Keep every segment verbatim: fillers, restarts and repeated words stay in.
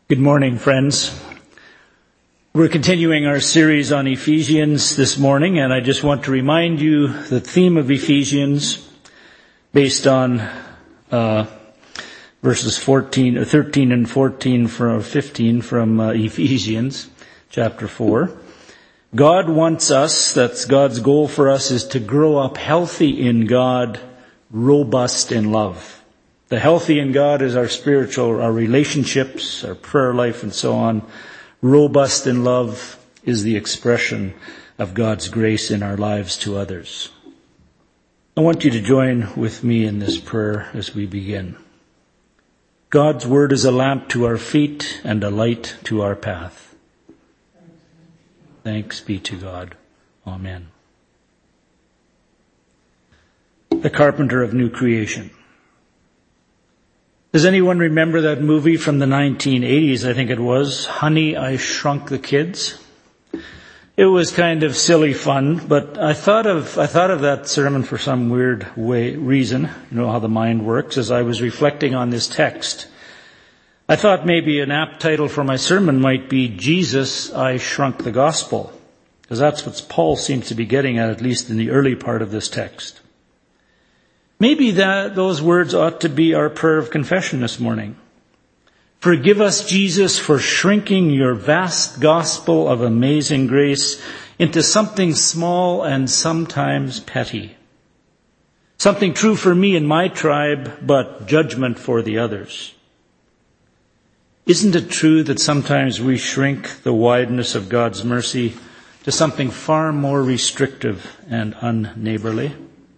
Good morning, friends. We're continuing our series on Ephesians this morning, and I just want to remind you the theme of Ephesians, based on uh, verses fourteen, or thirteen and fourteen from fifteen from uh, Ephesians chapter four. God wants us, that's God's goal for us, is to grow up healthy in God, robust in love. The healthy in God is our spiritual, our relationships, our prayer life, and so on. Robust in love is the expression of God's grace in our lives to others. I want you to join with me in this prayer as we begin. God's word is a lamp to our feet and a light to our path. Thanks be to God. Amen. The carpenter of new creation. Does anyone remember that movie from the nineteen eighties, I think it was, Honey, I Shrunk the Kids? It was kind of silly fun, but I thought of I thought of that sermon for some weird way reason, you know how the mind works, as I was reflecting on this text. I thought maybe an apt title for my sermon might be Jesus, I Shrunk the Gospel, because that's what Paul seems to be getting at, at least in the early part of this text. Maybe that those words ought to be our prayer of confession this morning. Forgive us, Jesus, for shrinking your vast gospel of amazing grace into something small and sometimes petty. Something true for me and my tribe, but judgment for the others. Isn't it true that sometimes we shrink the wideness of God's mercy to something far more restrictive and unneighborly?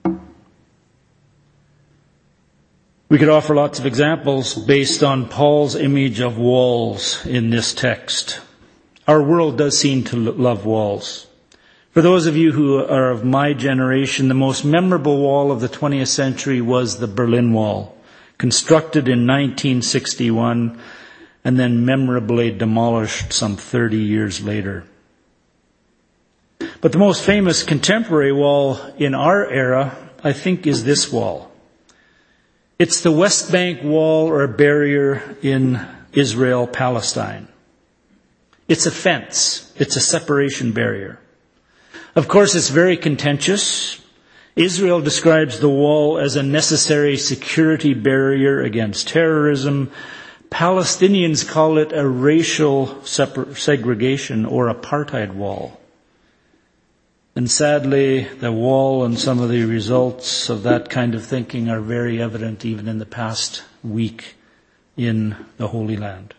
We could offer lots of examples based on Paul's image of walls in this text. Our world does seem to love walls. For those of you who are of my generation, the most memorable wall of the twentieth century was the Berlin Wall, constructed in nineteen sixty-one and then memorably demolished some thirty years later. But the most famous contemporary wall in our era, I think, is this wall. It's the West Bank Wall or barrier in Israel, Palestine. It's a fence. It's a separation barrier. Of course, it's very contentious. Israel describes the wall as a necessary security barrier against terrorism. Palestinians call it a racial separ- segregation or apartheid wall. And sadly, the wall and some of the results of that kind of thinking are very evident even in the past week in the Holy Land.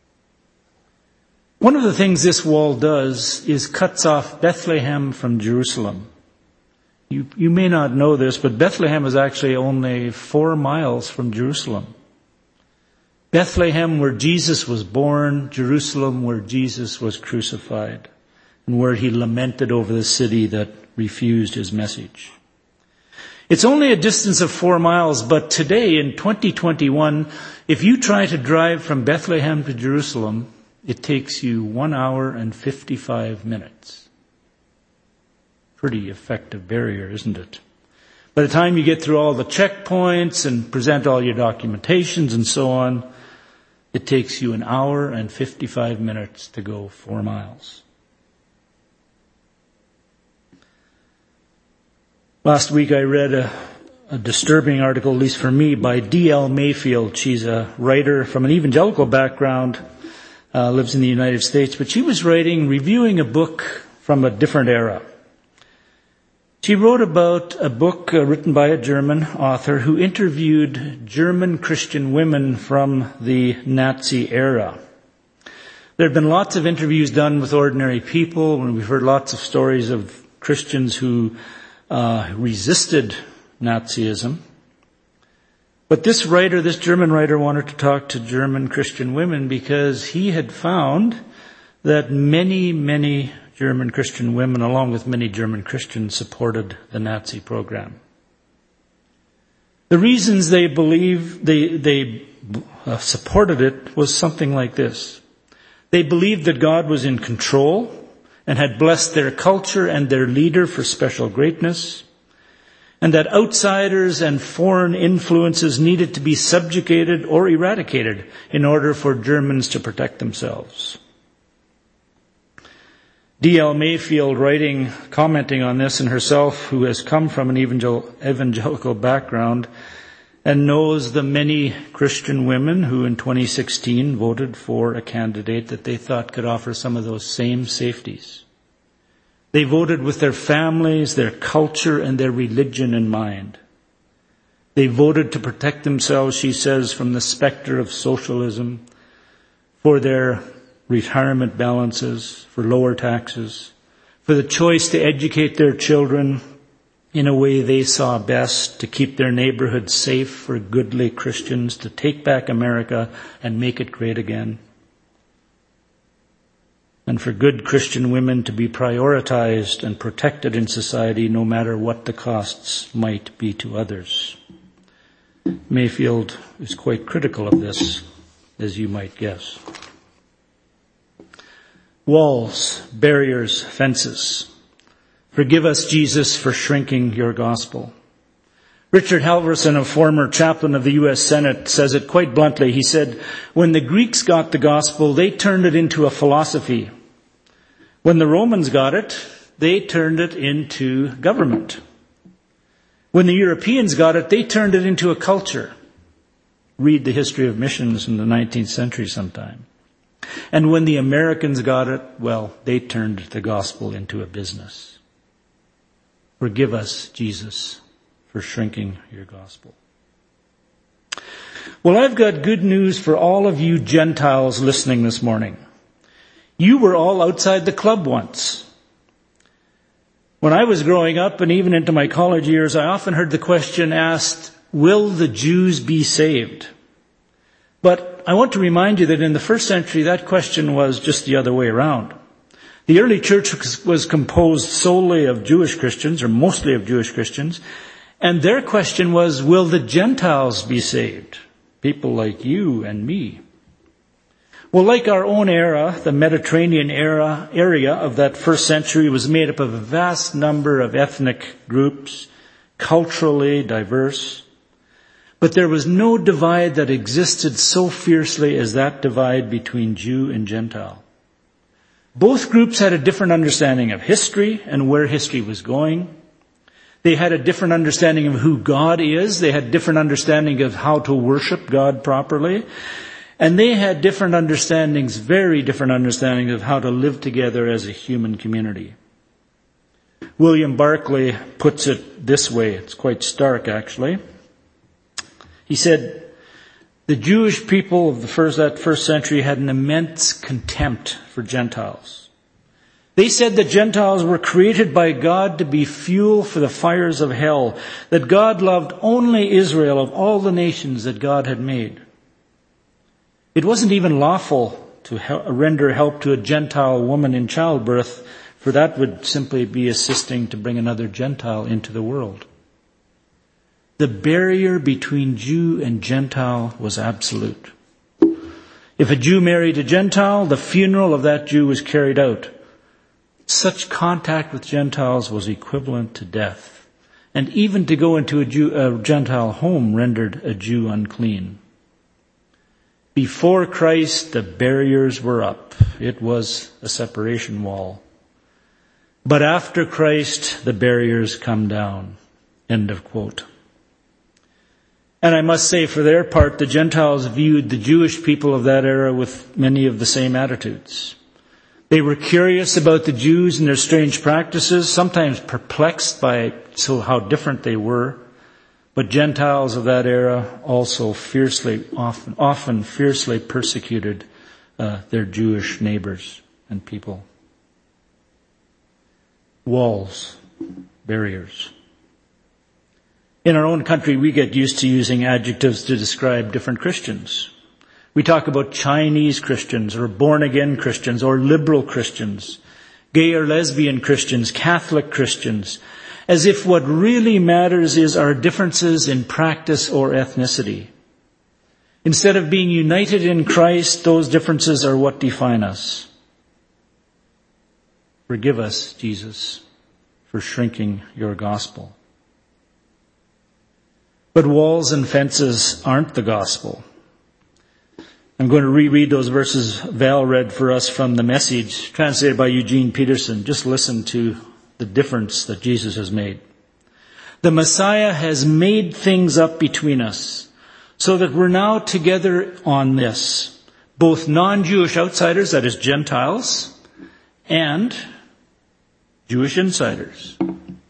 One of the things this wall does is cuts off Bethlehem from Jerusalem. You, you may not know this, but Bethlehem is actually only four miles from Jerusalem. Bethlehem, where Jesus was born, Jerusalem, where Jesus was crucified, and where he lamented over the city that refused his message. It's only a distance of four miles, but today in twenty twenty-one, if you try to drive from Bethlehem to Jerusalem, it takes you one hour and fifty-five minutes. Pretty effective barrier, isn't it? By the time you get through all the checkpoints and present all your documentations and so on, it takes you an hour and fifty-five minutes to go four miles. Last week I read a, a disturbing article, at least for me, by D L Mayfield. She's a writer from an evangelical background, uh, lives in the United States, but she was writing, reviewing a book from a different era. She wrote about a book uh, written by a German author who interviewed German Christian women from the Nazi era. There have been lots of interviews done with ordinary people, and we've heard lots of stories of Christians who Uh, resisted Nazism. But this writer, this German writer, wanted to talk to German Christian women because he had found that many, many German Christian women, along with many German Christians, supported the Nazi program. The reasons they believe they, they uh, supported it was something like this. They believed that God was in control and had blessed their culture and their leader for special greatness. and that outsiders and foreign influences needed to be subjugated or eradicated in order for Germans to protect themselves. D L Mayfield, writing, commenting on this, and herself, who has come from an evangel- evangelical background and knows the many Christian women who in twenty sixteen voted for a candidate that they thought could offer some of those same safeties. They voted with their families, their culture, and their religion in mind. They voted to protect themselves, she says, from the specter of socialism, for their retirement balances, for lower taxes, for the choice to educate their children in a way they saw best, to keep their neighborhoods safe for goodly Christians, to take back America and make it great again, and for good Christian women to be prioritized and protected in society no matter what the costs might be to others. Mayfield is quite critical of this, as you might guess. Walls, barriers, fences. Forgive us, Jesus, for shrinking your gospel. Richard Halverson, a former chaplain of the U S Senate, says it quite bluntly. He said, when the Greeks got the gospel, they turned it into a philosophy. When the Romans got it, they turned it into government. When the Europeans got it, they turned it into a culture. Read the history of missions in the nineteenth century sometime. And when the Americans got it, well, they turned the gospel into a business. Forgive us, Jesus, for shrinking your gospel. Well, I've got good news for all of you Gentiles listening this morning. You were all outside the club once. When I was growing up and even into my college years, I often heard the question asked, will the Jews be saved? But I want to remind you that in the first century, that question was just the other way around. The early church was composed solely of Jewish Christians, or mostly of Jewish Christians, and their question was, will the Gentiles be saved? People like you and me. Well, like our own era, the Mediterranean era area of that first century was made up of a vast number of ethnic groups, culturally diverse. But there was no divide that existed so fiercely as that divide between Jew and Gentile. Both groups had a different understanding of history and where history was going. They had a different understanding of who God is. They had different understanding of how to worship God properly. And they had different understandings, very different understandings of how to live together as a human community. William Barclay puts it this way. It's quite stark, actually. He said, the Jewish people of the first, that first century had an immense contempt for Gentiles. They said that Gentiles were created by God to be fuel for the fires of hell, that God loved only Israel of all the nations that God had made. It wasn't even lawful to render help to a Gentile woman in childbirth, for that would simply be assisting to bring another Gentile into the world. The barrier between Jew and Gentile was absolute. If a Jew married a Gentile, the funeral of that Jew was carried out. Such contact with Gentiles was equivalent to death. And even to go into a, Jew, a Gentile home rendered a Jew unclean. Before Christ, the barriers were up. It was a separation wall. But after Christ, the barriers come down. End of quote. And I must say, for their part, the Gentiles viewed the Jewish people of that era with many of the same attitudes. They were curious about the Jews and their strange practices, sometimes perplexed by so how different they were. But Gentiles of that era also fiercely, often, often fiercely persecuted uh, their Jewish neighbors and people. Walls, barriers. In our own country, we get used to using adjectives to describe different Christians. We talk about Chinese Christians or born-again Christians or liberal Christians, gay or lesbian Christians, Catholic Christians, as if what really matters is our differences in practice or ethnicity. Instead of being united in Christ, those differences are what define us. Forgive us, Jesus, for shrinking your gospel. But walls and fences aren't the gospel. I'm going to reread those verses Val read for us from the Message, translated by Eugene Peterson. Just listen to the difference that Jesus has made. The Messiah has made things up between us so that we're now together on this, both non-Jewish outsiders, that is Gentiles, and Jewish insiders.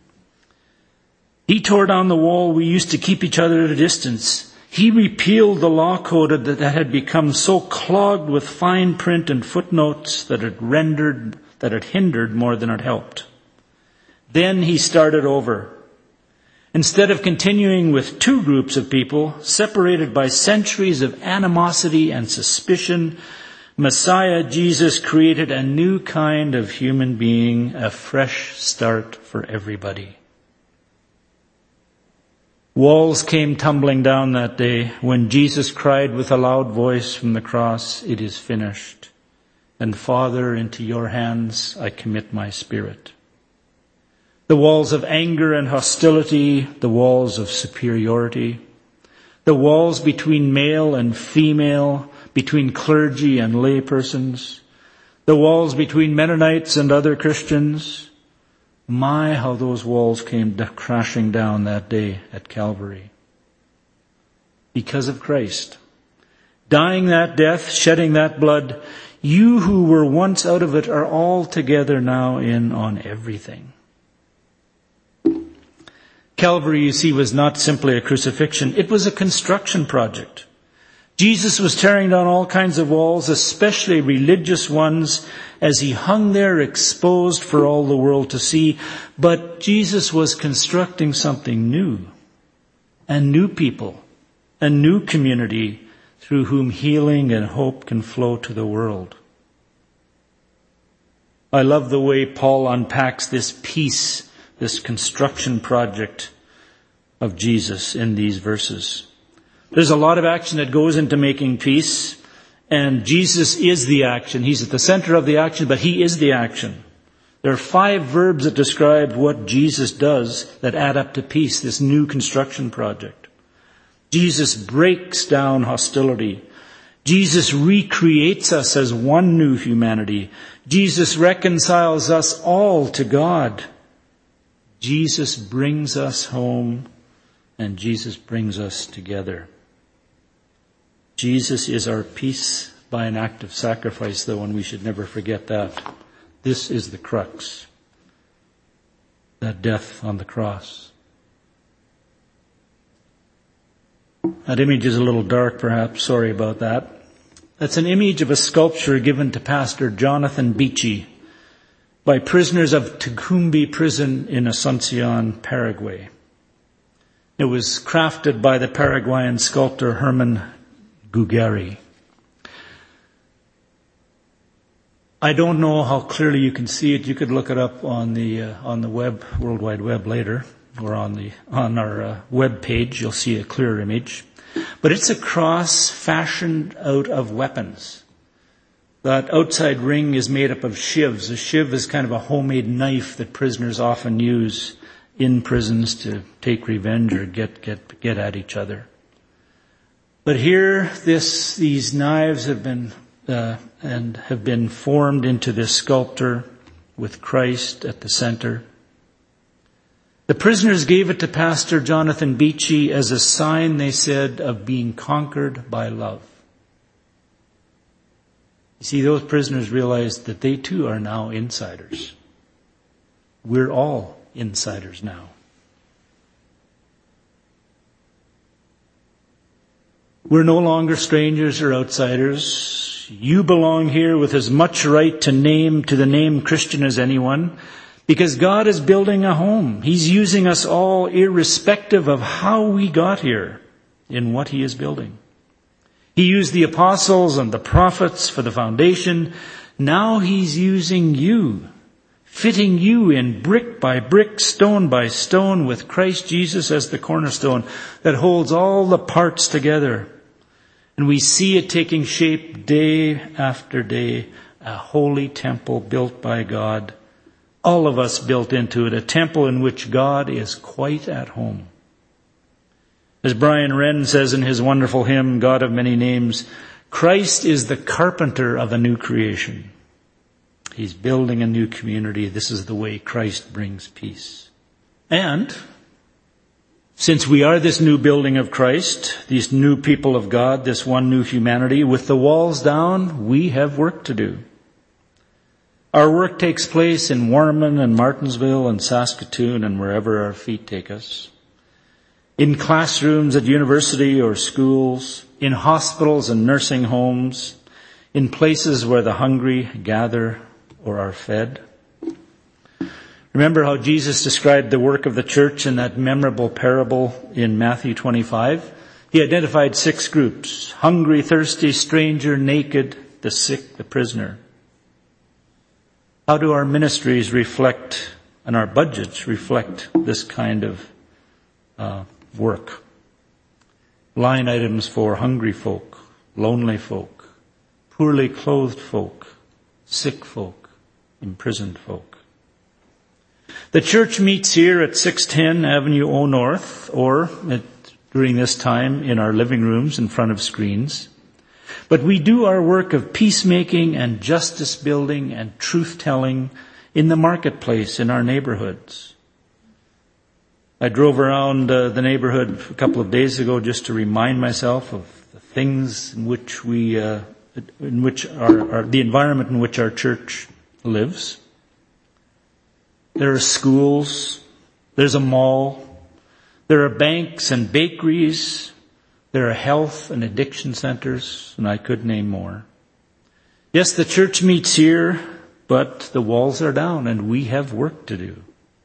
He tore down the wall we used to keep each other at a distance. He repealed the law code that had become so clogged with fine print and footnotes that it rendered, that it hindered more than it helped. Then he started over. Instead of continuing with two groups of people separated by centuries of animosity and suspicion, Messiah Jesus created a new kind of human being, a fresh start for everybody. Walls came tumbling down that day when Jesus cried with a loud voice from the cross, "It is finished. And Father, into your hands I commit my spirit." The walls of anger and hostility, the walls of superiority, the walls between male and female, between clergy and lay persons, the walls between Mennonites and other Christians. My, how those walls came crashing down that day at Calvary. Because of Christ. Dying that death, shedding that blood, you who were once out of it are all together now in on everything. Calvary, you see, was not simply a crucifixion. It was a construction project. Jesus was tearing down all kinds of walls, especially religious ones, as he hung there exposed for all the world to see. But Jesus was constructing something new, a new people, a new community through whom healing and hope can flow to the world. I love the way Paul unpacks this piece, this construction project of Jesus in these verses. There's a lot of action that goes into making peace, and Jesus is the action. He's at the center of the action, but he is the action. There are five verbs that describe what Jesus does that add up to peace, this new construction project. Jesus breaks down hostility. Jesus recreates us as one new humanity. Jesus reconciles us all to God. Jesus brings us home, and Jesus brings us together. Jesus is our peace by an act of sacrifice, though, and we should never forget that. This is the crux. That death on the cross. That image is a little dark, perhaps. Sorry about that. That's an image of a sculpture given to Pastor Jonathan Beachy by prisoners of Tecumbe prison in Asuncion, Paraguay. It was crafted by the Paraguayan sculptor Herman Gugari. I don't know how clearly you can see it. You could look it up on the uh, on the web, World Wide Web later, or on the on our uh, web page. You'll see a clearer image. But it's a cross fashioned out of weapons. That outside ring is made up of shivs. A shiv is kind of a homemade knife that prisoners often use in prisons to take revenge or get get get at each other. But here, this these knives have been uh, and have been formed into this sculpture with Christ at the center. The prisoners gave it to Pastor Jonathan Beachy as a sign, they said, of being conquered by love. You see, those prisoners realized that they too are now insiders. We're all insiders now. We're no longer strangers or outsiders. You belong here with as much right to name to the name Christian as anyone, because God is building a home. He's using us all irrespective of how we got here in what he is building. He used the apostles and the prophets for the foundation. Now he's using you, fitting you in brick by brick, stone by stone, with Christ Jesus as the cornerstone that holds all the parts together. And we see it taking shape day after day, a holy temple built by God. All of us built into it, a temple in which God is quite at home. As Brian Wren says in his wonderful hymn, God of Many Names, Christ is the carpenter of a new creation. He's building a new community. This is the way Christ brings peace. And since we are this new building of Christ, these new people of God, this one new humanity, with the walls down, we have work to do. Our work takes place in Warman and Martinsville and Saskatoon and wherever our feet take us. In classrooms at university or schools, in hospitals and nursing homes, in places where the hungry gather or are fed. Remember how Jesus described the work of the church in that memorable parable in Matthew twenty-five? He identified six groups: hungry, thirsty, stranger, naked, the sick, the prisoner. How do our ministries reflect and our budgets reflect this kind of uh, work? Line items for hungry folk, lonely folk, poorly clothed folk, sick folk, imprisoned folk. The church meets here at six ten Avenue O North, or at, during this time in our living rooms in front of screens. But we do our work of peacemaking and justice building and truth-telling in the marketplace in our neighborhoods. I drove around uh, the neighborhood a couple of days ago just to remind myself of the things in which we, uh, in which our, our, the environment in which our church lives. There are schools, there's a mall, there are banks and bakeries, there are health and addiction centers, and I could name more. Yes, the church meets here, but the walls are down and we have work to do.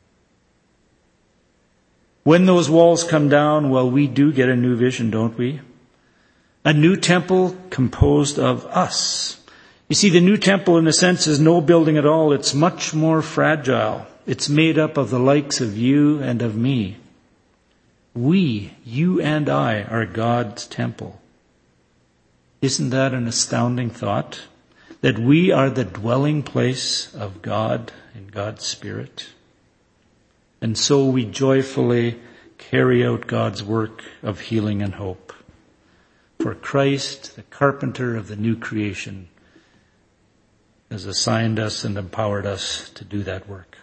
When those walls come down, well, we do get a new vision, don't we? A new temple composed of us. You see, the new temple in a sense is no building at all. It's much more fragile. It's made up of the likes of you and of me. We, you and I, are God's temple. Isn't that an astounding thought? That we are the dwelling place of God and God's Spirit. And so we joyfully carry out God's work of healing and hope. For Christ, the carpenter of the new creation, has assigned us and empowered us to do that work.